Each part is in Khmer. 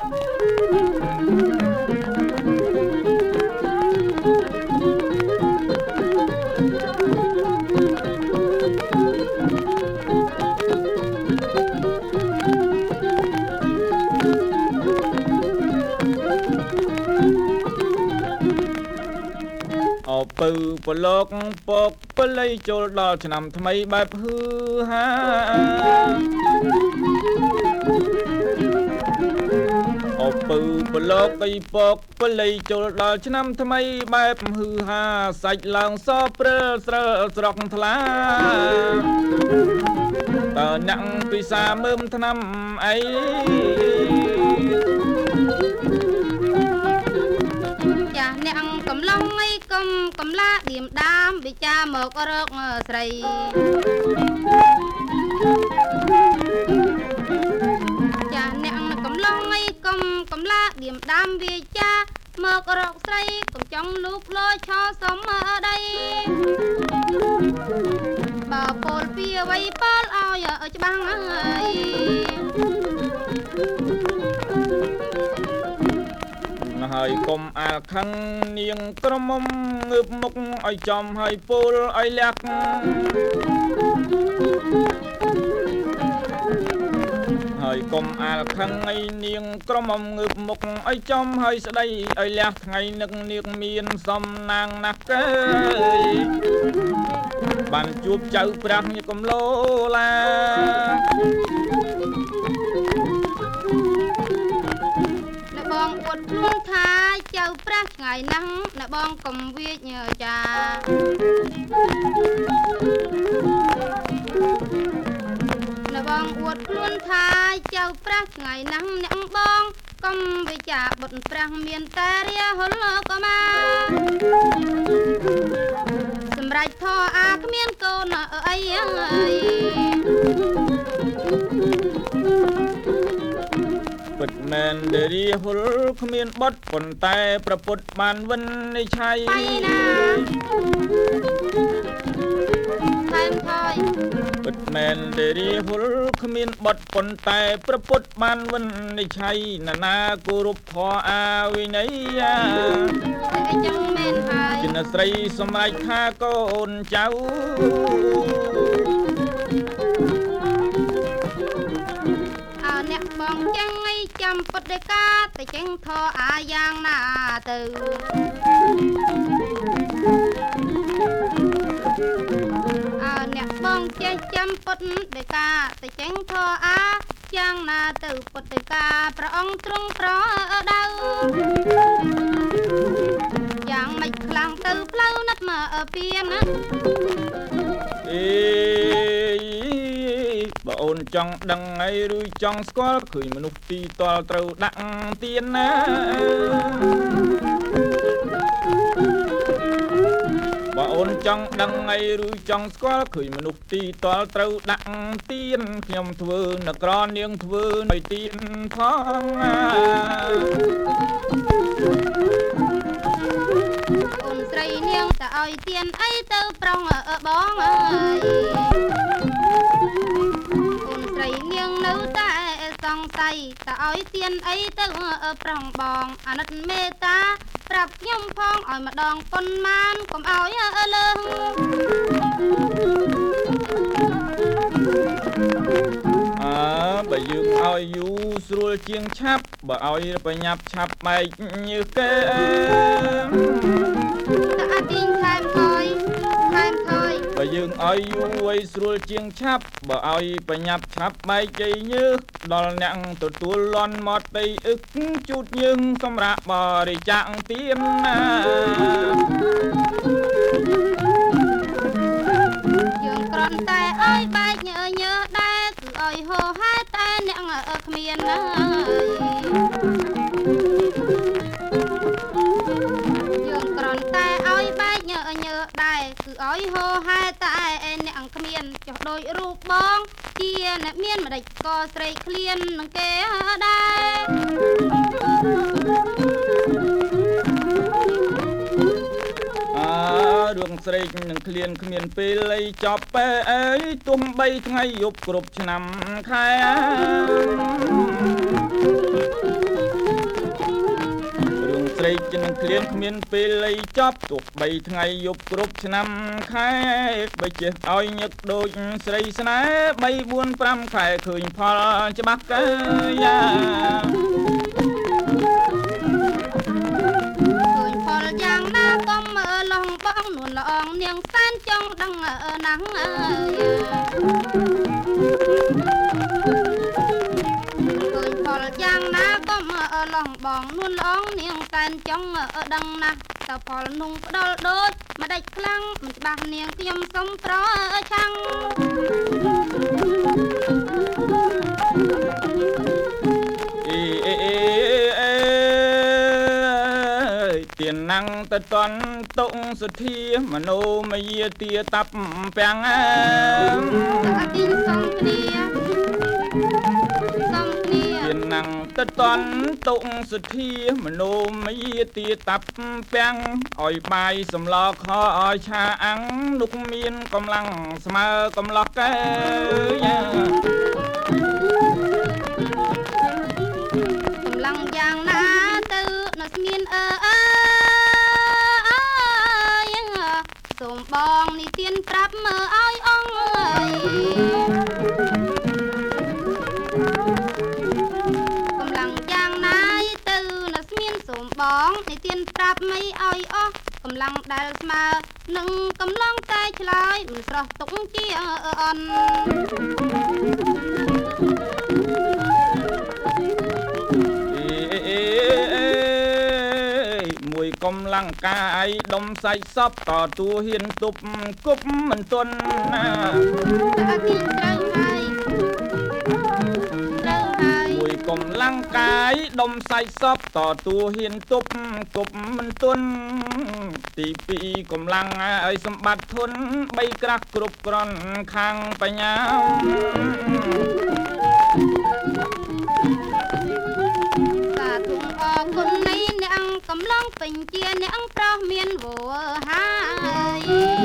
ពៅប្រឡកពកពលៃចូលដល់ឆ្នាំថ្មីបែបហឺហាអពៅប្រឡកបីពកពលៃចូលដល់ឆ្នាំថ្មីបែបហឺហាសាច់ឡើងសព្រើស្រើស្រកថ្លាតើអ្នកពិសាមើមឆ្នាំអីចាអ្នកកំឡុងអីកំឡាឌៀមដាមវិចាមករកស្រីចាអ្នកកំឡុងអីកំឡាឌៀមដាមវិចាមករកស្រីកុំចង់លូកលោឆោសុំដីបើពលពីអ្វីប៉លឲ្យច្បាំងអើយហើយកុំអាលខឹងនាងក្រមុំងើបមុខឲ្យចំឲ្យពលឲ្យលាក់ហើយកុំអាលខឹងឲ្យនាងក្រមុំងើបមុខឲ្យចំឲ្យស្ដីឲ្យលះថ្ងៃនឹកនាងមានសំណាងណាស់កើយបានជួបចៅប្រាស់ញកំឡូឡាបងអត់ខ្លួនថាចៅប្រាស់ឆ្ងាយណាស់ណែបងកុំវាចចាណែបងអត់ខ្លួនថាចៅប្រាស់ឆ្ងាយណាស់អ្នកបងកុំវិចាបុតប្រាស់មានតែរាហុលក៏មកសម្រាប់ធរអាគ្មានកូនអីពិតមែនដែលរាហុលគ្មានបត់ប៉ុន្តែប្រពុតបានវិនិច្ឆ័យបៃណាថែមថយពិតមែនដែលរាហុលគ្មានបត់ប៉ុន្តែប្រពុតបានវិនិច្ឆ័យណានាគោរពធម៌អាវិន័យអីចឹងមែនហើយជាស្រីសម្រេចថាកូនចៅអ្នកបងចឹងអីចាំពុតដេកាតែចេញធរអាយ៉ាងណាទៅអ្នកបងចេះចាំពុតដេកាតែចេញធរអាយ៉ាងណាទៅពុតដេកាព្រះអង្គទ្រង់ប្រដៅយ៉ាងមិនខ្លាំងទៅផ្លូវណាត់មកពៀនណាបើអូនចង់ដឹងហើយឬចង់ស្គាល់ឃើញមនុស្សទីតល់ត្រូវដាក់ទៀនណាបើអូនចង់ដឹងហើយឬចង់ស្គាល់ឃើញមនុស្សទីតល់ត្រូវដាក់ទៀនខ្ញុំធ្វើនក្រនាងធ្វើឲ្យទៀនផងអូនស្រីនាងតើឲ្យទៀនអីទៅប្រុងបងអើយនាងនៅតែសង្ស័យតើឲ្យទៀនអីទៅប្រុងបងអាណិតមេត្តាប្រាប់ខ្ញុំផងឲ្យម្ដងប៉ុន្មានកុំឲ្យលើសបើយើងឲ្យយូរស្រួលជាងឆាប់បើឲ្យប្រញាប់ឆាប់បែកញើសគេតើអត់ទីងថែមថយបើយើងឲ្យយូរឲ្យស្រួលជាងឆាប់បើឲ្យប្រញាប់ឆាប់បែកជ័យញើសដល់អ្នកទទួលលន់មកដីអឹកជូតយើងសម្រាប់បរិច្ចាគទៀនណាយើងគ្រាន់តែឲ្យបែកញើសដែរគឺឲ្យហោហែតែអ្នកគ្មានណាយើងគ្រាន់តែឲ្យបែកញើសដែរគឺឲ្យហោហែតែអ្នកគ្មានចុះដូចរូបបងជាអ្នកមានម្ដេចក៏ស្រីឃ្លាននឹងគេដែររឿងស្រីនឹងឃ្លានគ្មានពេលអីចប់ពេអើយទុំ3ថ្ងៃយប់គ្រប់ឆ្នាំខែជានឹងគ្លៀងគ្មានពេលលៃចប់ទោះបីថ្ងៃយប់គ្រប់ឆ្នាំខែបើចេះឲ្យញឹកដូចស្រីស្នេហ៍3 4 5ខែឃើញផលច្បាស់កើយ៉ាផលយ៉ាងណាកុំមើលឡងបងនួនល្អងនាងសានចង់ដឹងណាស់អើយឃើញផលយ៉ាងណាកុំមើលឡងបងនួនល្អងនាងសានចង់ដឹងណាស់តើផលនោះផ្ដល់ដូចម្ដេចខ្លាំងមិនច្បាស់នាងខ្ញុំសុំប្រឆាំងទៀនណាំងតតន់តុងសុធាមโนមយាទាតាប់ពាំងតាទីសំគ្នាទៀនណាំងតតន់តុងសុធាមโนមយាទាតាប់ពាំងឲ្យបាយសម្លខឲ្យឆាអាំងនោះមានកម្លាំងស្មើកំឡោះកែកម្លាំងយ៉ាងណាទៅនៅស្មានសូមបងនេះទៀនប្រាប់មើលឲ្យអងកម្លាំងយ៉ាងណាទៅនៅស្មានសូមបងនេះទៀនប្រាប់មិនឲ្យអស់កម្លាំងដែលស្មើនឹងកំឡងតែឆ្លើយមិនស្រស់ទុកជាអន់កម្លាំងកាយដុំសាច់សពតទួហ៊ានទប់គប់មិនទន់ណាតាទីត្រូវហើយមួយកម្លាំងកាយដុំសាច់សពតទួហ៊ានទប់គប់មិនទន់ទី2កម្លាំងឲ្យសម្បត្តិធន់3ក្រាស់គ្រប់គ្រាន់ខាងបញ្ញាសាធុអរគុណនៃអ្នកកំឡងពេញជាអ្នកប្រុសមានវោហើយ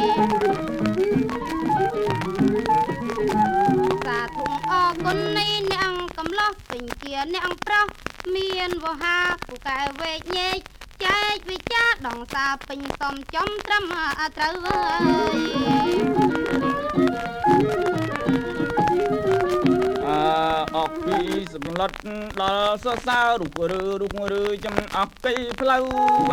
សាធុអរគុណនៃអ្នកកំឡោះពេញជាអ្នកប្រុសមានវោហាពូកែវែកញែកចែកវិចាដងសាពេញសំចំត្រឹមត្រូវអកពីសម្លុតដល់សរសើររូបឬចំអកពីផ្លូវ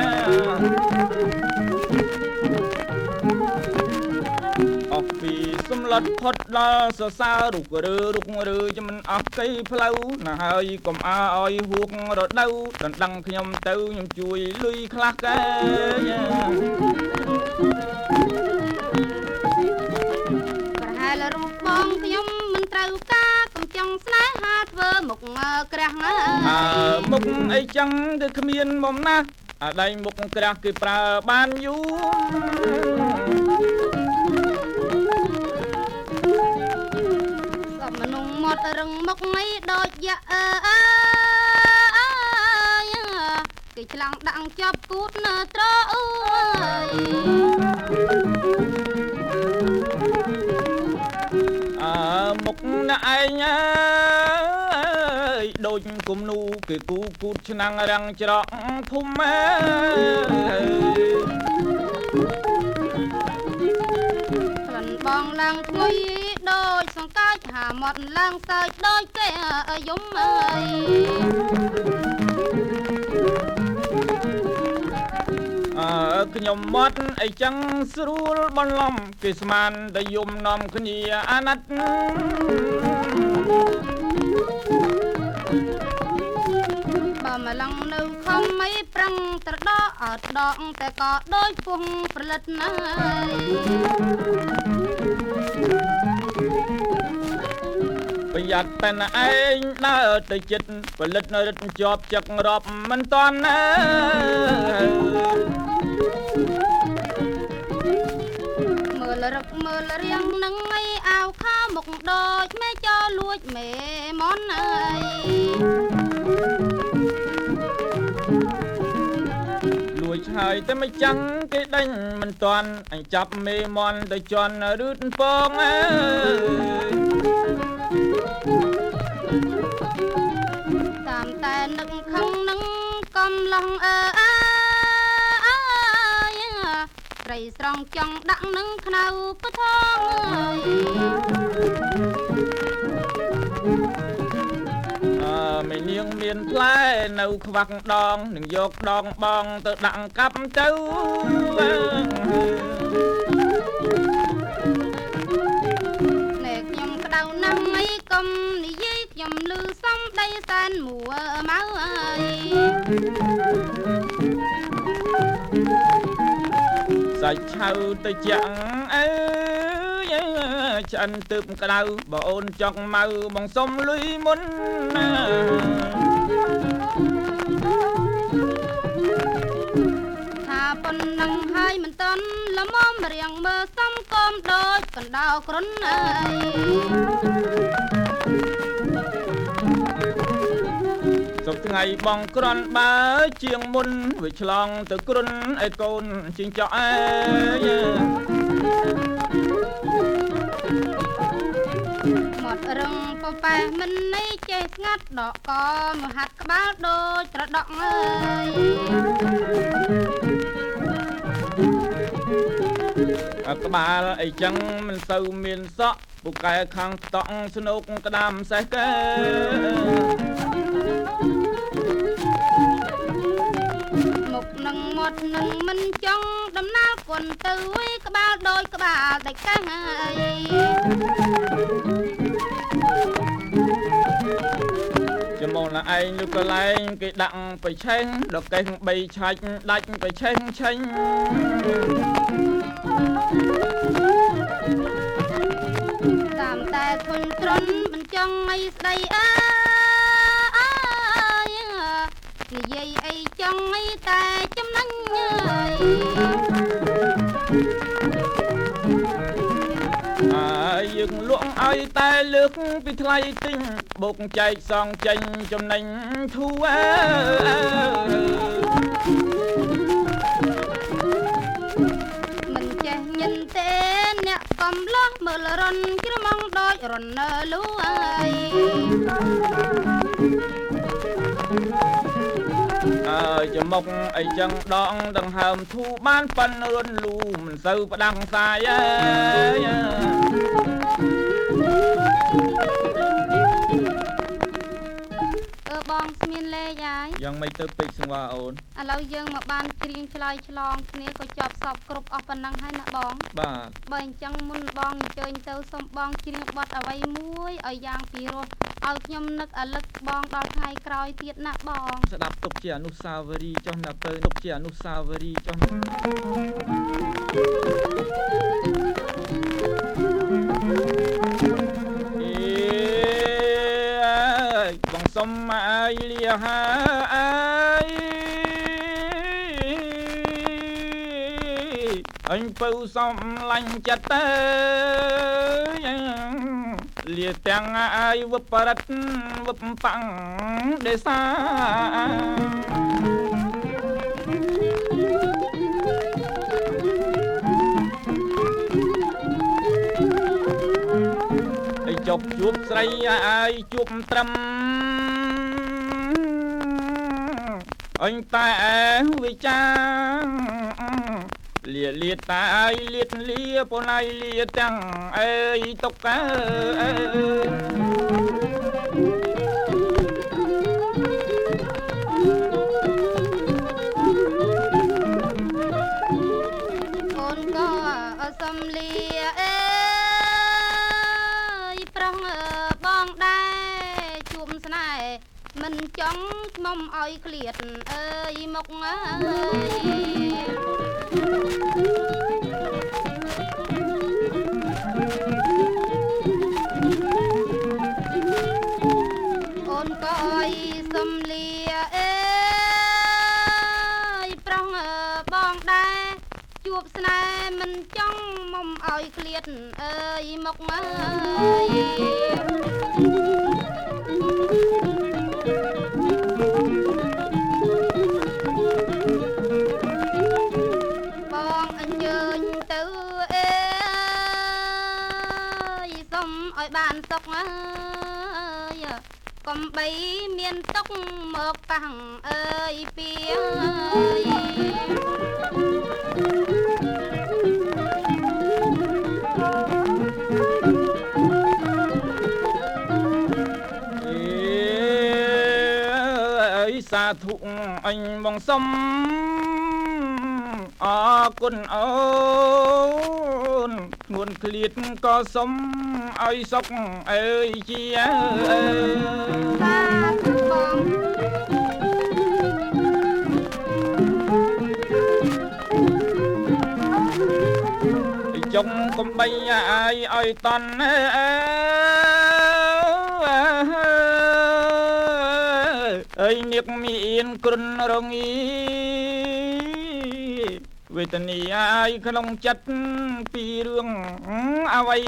អកពីសម្លុតផុតដល់សរសើររូបឬចំអកពីផ្លូវណាហើយកុំឲ្យហួករដូវដណ្ដឹងខ្ញុំទៅខ្ញុំជួយលុយខ្លះកែប្រហែលរូបបងខ្ញុំមិនត្រូវការកំចង់ស្នេហាធ្វើមុខក្រាស់ណាមុខអីចឹងគឺគ្មានមុំណាស់អាដៃមុខក្រាស់គេប្រើបានយូរសពមនុស្សមាត់រឹងមុខអីដូចយ៉ាគេឆ្លងដាក់ជាប់គូតនៅត្រអើយមុខអ្នកឯងអើយដូចគំនូគេគូគូតឆ្នាំងរាំងច្រកធំក្លិនបងឡើងឈ្ងុយដូចសង្កាចហាមាត់ឡើងសើចដូចគេយំអើយខ្ញុំមាត់អីចឹងស្រួលបន្លំគេស្មានតែយំនាំគ្នាអាណិតបើម្លឹងនៅខំមិនប្រឹងត្រដកអត់ដកតែក៏ដូចពុះប្រលិតណាស់ប្រយ័ត្នតែឯងដើរទៅចិត្តផលិតនៅរត់ជាប់ចឹករាប់មិនតាន់ណាមើលរឹកមើលរៀងនឹងអីអាវខោមុខដូចមេចោលួចមេមនអើយលួចហើយតែមិនចាំងគេដេញមិនតាន់អញចាប់មេមន់ទៅជន់រឺតពងអើយតាមតែនឹកខឹងនឹងកំឡងអើស្រីស្រង់ចង់ដាក់នឹងខ្នៅពធងមេនាងមានផ្លែនៅខ្វាក់ដងនឹងយកដងបងទៅដាក់កាប់ទៅខ្ញុំក្តៅណាស់អីកុំនិយាយខ្ញុំលឺសំដីសែនមួម៉ៅអើយសាច់ឆៅទៅជាងអើយឆ្អិនទើបក្តៅបើអូនចង់ម៉ៅបងសុំលុយមុនថាប៉ុណ្ណឹងហើយមិនតន់ល្មមរៀងមើលសំកុំដូចកណ្ដោគ្រុនអើយសុខថ្ងៃបងក្រន់បើជាងមុនវាឆ្លងទៅគ្រុនឲ្យកូនជីងចក់អើយមករឹងពប៉ែមិននៃចេះស្ងាត់ដកកមកហាត់ក្បាលដូចត្រដក់អើយក្បាលអីចឹងមិនសូវមានសក់ពូកែខាងតក់ស្នូកក្តាមសេះកែមុខនឹងមាត់នឹងមិនចង់ដំណើរគុនទៅឯក្បាលដូចក្បាលដាច់កាំងហើយចំមកណាឯងលុកកលែងគេដាក់បិឆេងដល់កេះ3ឆាច់ដាច់បិឆេងឆេញតាមតែធុញទ្រន់មិនចង់អីស្ដីអើយនិយាយអីចង់អីតែចំណេញអើយយើងលក់ឲ្យតែលើកពីថ្លៃទិញបូកចែកសងចេញចំណេញធូអើមិនចេះញិនទេអ្នកកំលោះមើលរនក្រមងដូចរននៅលូអើយចំមុខអីចឹងដងដង្ហើមធូបានប៉ិនរុនលូមិនសូវផ្ដាំងសាយអើយបងស្មានលេខហើយយ៉ាងមិនទៅពេកសង្វាអូនឥឡូវយើងមកបានច្រៀងឆ្លើយឆ្លងគ្នាក៏ចប់សពគ្រប់អស់ប៉ុណ្ណឹងហើយណាបងបាទបើអញ្ចឹងមុនបងអញ្ជើញទៅសូមបងច្រៀងបទអ្វីមួយឲ្យយ៉ាងពីរោះឲ្យខ្ញុំនឹកអាលឹកបងដល់ថ្ងៃក្រោយទៀតណាបងស្ដាប់ទុកជាអនុស្សាវរីយ៍ចុះណាពើទុកជាអនុស្សាវរីយ៍ចុះបងសុំឲ្យលាហើយអញពៅសំឡាញ់ចិត្តទៅលាទាំងឲ្យវឹបរិតវឹបប៉ាំងដេសាជប់ជួបស្រីឲ្យជួបត្រឹមអញតែវិចាលាតាឲ្យលៀតលាពណៃលាទាំងអើយតុកអើអូនក៏សំលាមិនចង់ខ្ញុំឲ្យឃ្លាតអើយមុខអើយអូនក៏ឲ្យសំលាអើយប្រុសបងដែរជួបស្នេហ៍មិនចង់មុំឲ្យឃ្លាតអើយមុខអើយបានសុកអើយកុំបីមានទុកមកប៉ះអើយពីអើយសាធុអញបងសុំអរគុណអូនធ្ងន់ឃ្លាតក៏សុំឲ្យសុខអើយជាសាធុបងចុងកំបីឲ្យតន់អើយនាគមានគ្រុនរងីវេទនាឲ្យក្នុងចិត្តពីរឿងអ្វី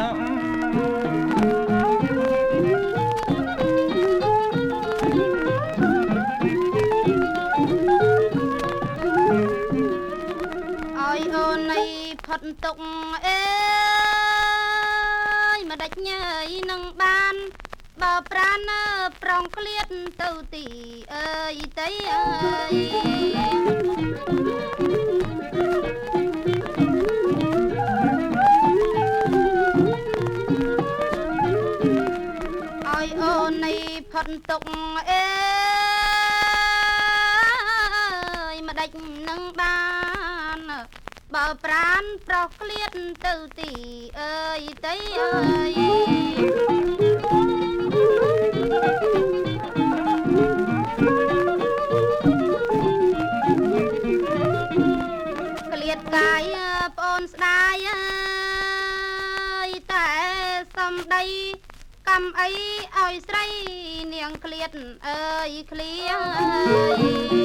ឲ្យអូននៃផុតទុកអេយម្ដេចញ៉ៃនឹងបានបើប្រាណប្រងឃ្លាតទៅទីអើយតីអើយឲ្យអូននៃផុតទុកអេយម្ដេចនឹងបានបើប្រាណប្រោះឃ្លាតទៅទីអើយតីអើយឃ្លាតកាយប្អូនស្ដាយអើយតែសំដីកំអីឲ្យស្រីនាងឃ្លាតអើយឃ្លា